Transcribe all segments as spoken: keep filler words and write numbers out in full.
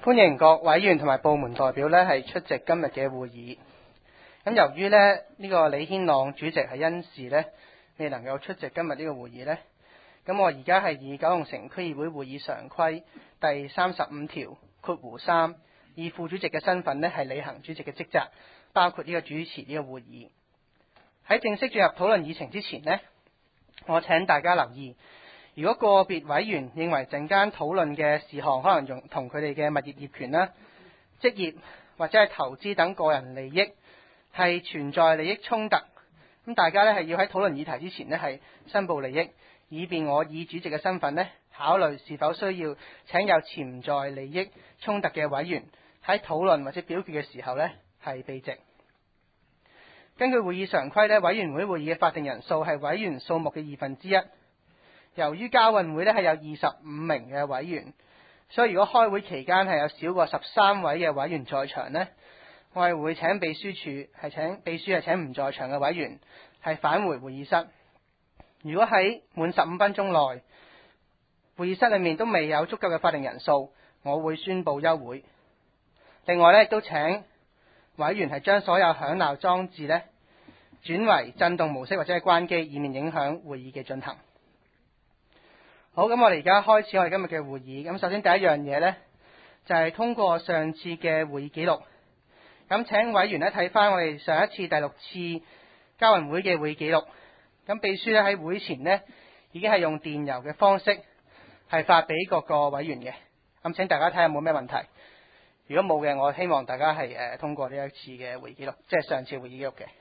歡迎各委員同埋部門代表呢係出席今日嘅會議。咁由於呢呢、這個李軒朗主席係因事呢未能夠出席今日呢個會議呢，咁我而家係以九龍城區議會會議常規第三十五條括弧三，以副主席嘅身份呢係履行主席嘅職責，包括呢個主持呢個會議。喺正式進入討論議程之前呢，我請大家留意，如果個別委員認為陣間討論嘅事項可能用同佢哋嘅物業業權啦、職業或者係投資等個人利益係存在利益衝突，咁大家呢係要喺討論議題之前呢係申報利益，以便我以主席嘅身份呢考慮是否需要請有潛在利益衝突嘅委員喺討論或者表決嘅時候呢係避席。根據會議常規呢，委員會會議嘅法定人數係委員數目嘅二分之一。由於交運會呢係有二十五名嘅委員，所以如果開會期間係有少過十三位嘅委員在場呢，我係會請秘書處係請秘書係請唔在場嘅委員係返回會議室。如果喺滿十五分鐘內會議室裏面都未有足夠嘅法定人數，我會宣布休會。另外呢，亦都請委員係將所有響鬧裝置呢轉為震動模式或者係關機，以免影響會議嘅進行。好，咁我哋而家開始我哋今日嘅會議。咁首先第一樣嘢呢，就係通過上次嘅會議記錄。咁請委員呢睇翻我哋上一次第六次交運會嘅會議記錄。咁秘書呢喺會前呢已經係用電郵嘅方式係發俾各個委員嘅。咁請大家睇下有冇咩問題。如果冇嘅，我希望大家係誒通過呢一次嘅會議記錄，即係上次會議記錄嘅。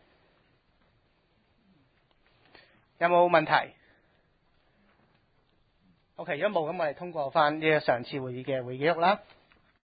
有冇問題？OK，如果冇，咁我哋通過翻呢個上次會議嘅會議記錄啦。